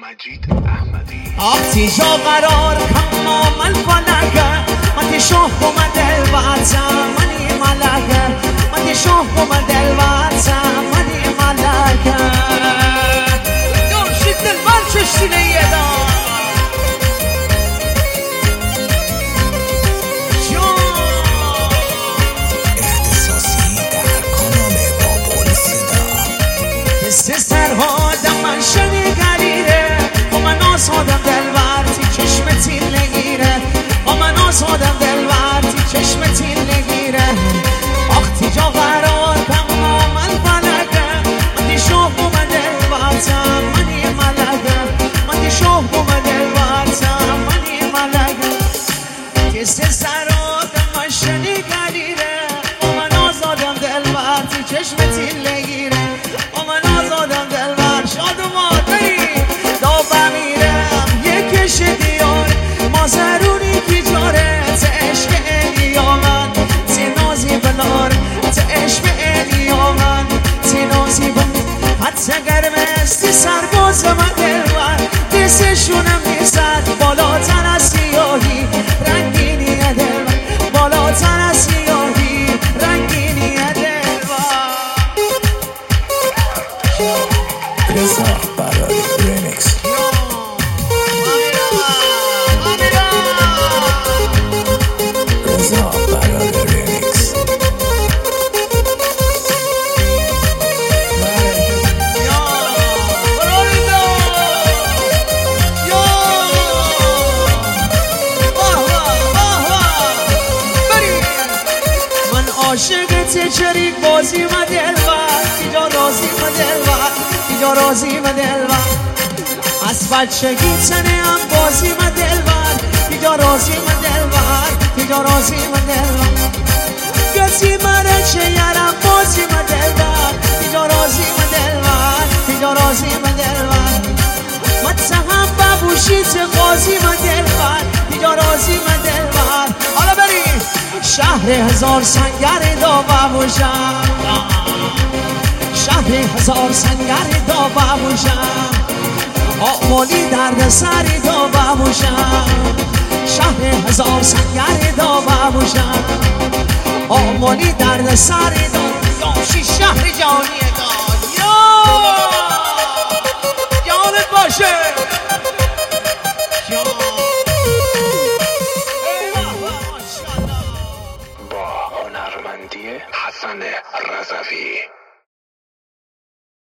مجید احمدی آتی جا قرار تمام الفلکه من شاه بوم دلبرتم منی ملکه من شاه بوم دلبرتم منی ملکه یوشی دلبر چشتینه یه دار اختصاصی در کانال بابل صدا حس سرها دم شنیگریره و من آزادم دلبرتی چشم تیر نگیره و من آزادم دلبرتی چشم تیر نگیره آختی جا قرار تمام الفلکه من شاه بوم دلبرتم منی ملکه من شاه بوم دلبرتم منی ملکه حس سرها دم شنیگریره و من آزادم دلبرتی چشم تیر نگیره و من آزادم دلبر شادومان بریم دا بمیرم یکش دیار ما زرونی کی جاره ته عشق ایلی آمد ته نازی بلار ته عشق ایلی آمد ته نازی بلار حتی گرمستی سرباز من دلبر دستشونم میزد بالاتر از سیاهی رنگینی دلبر بالاتر از سیاهی رنگینی دلبر رضا برای ریمیکس رضا برای ریمیکس من عاشقت شریک بازی و دلبر اینجا راضی و دلبر اینجا راضی و دلبر از بچگی تنه هم بازی و دلبر اینجا راضی و دلبر اینجا راضی و دلبر کسی منه چه یارم بازی و دلبر اینجا راضی و دلبر اینجا راضی و دلبر متهم ببوشیت قاضی و دلبر اینجا راضی و دلبر حالا بریم شهر هزار سنگر دا ببوشم شهر هزار سنگر دا ببوشم آمالی درد سری دا ببوشم شهر هزار سنگر دا ببوشم آمالی درد سری دا یاشی شهر جانی